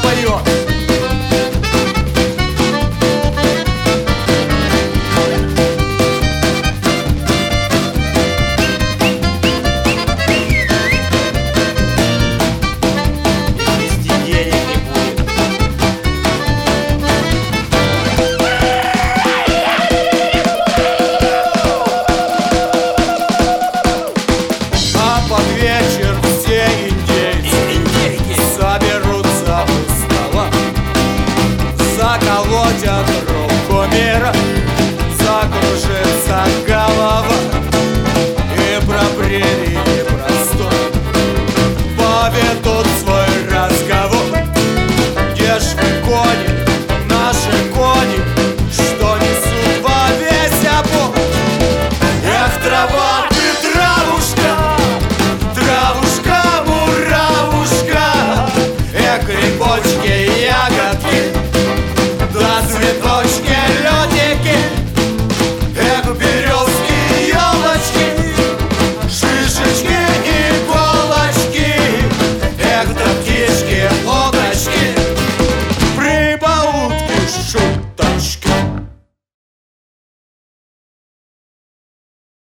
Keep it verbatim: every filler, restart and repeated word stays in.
поет. Вечер все индейцы соберутся у стола, заколотят руку мира, закружится голова, и про прерии простор поведут свой разговор. Где ж вы, кони, наши кони, что несут во весь опор? Эх, трава, ты травушка, травушка, муравушка, эх, грибочки